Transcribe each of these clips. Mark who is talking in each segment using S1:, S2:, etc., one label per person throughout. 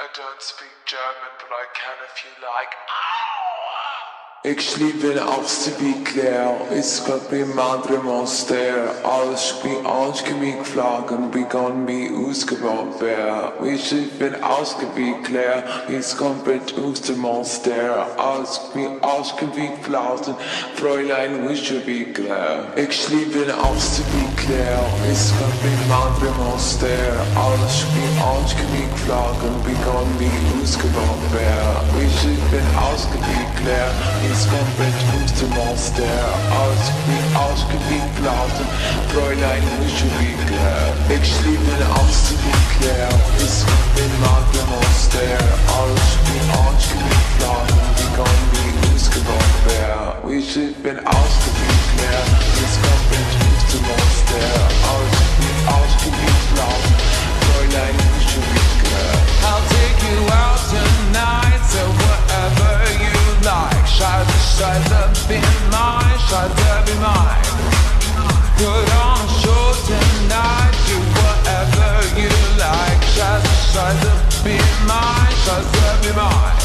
S1: I don't speak German, but I can if you like.
S2: Ich liebe aufzubeklären, es gab wie Madre Monster, alles wie ausgeflogen, begann wie ausgebaut wäre. Ich bin ausgeklärt, es komplett aus dem Monster, alles wie ausgeflogen, Fräulein, ich bin klar. Ich liebe aufzubeklären, es gab wie Madre Monster, alles wie ausgeflogen, begann wie ausgebaut wäre. Ich bin ausgeklärt, es komplett aus dem Monster, alles wie ausgewiegt lauten, Fräulein, ich bin klar. Ich liebe auszubeklären, es komplett Madre Monster, alles wie ausgewiegt lauten, begann wie ausgebaut wäre. Ich bin ausgeklärt, es komplett aus dem Monster, alles wie ausgewiegt lauten, Fräulein, ich bin klar.
S3: I'll take you out tonight, so whatever you like. Scheiße, be mine, Scheiße, be mine. Put on a show tonight, do whatever you like. Scheiße, be mine, Scheiße, be mine.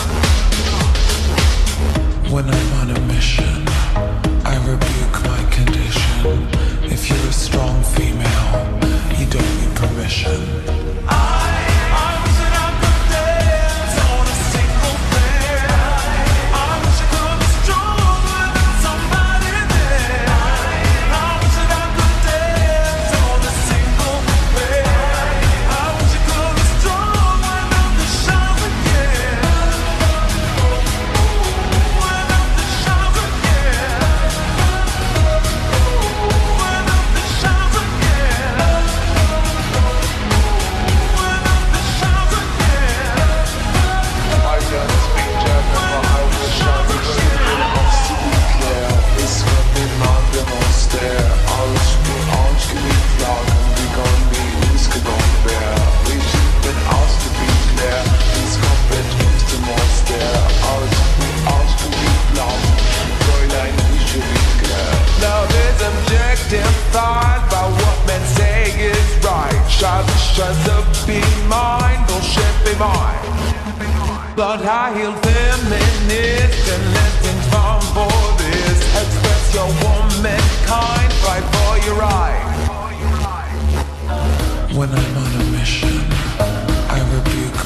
S4: When I'm on a mission, I rebuke my condition. If you're a strong female, you don't need permission.
S3: Defined by what men say is right. Scheiße, be mine, bullshit, be mine. Blood high-heeled feminist and lessons from for this. Express your womankind, fight for your right.
S4: When I'm on a mission, I rebuke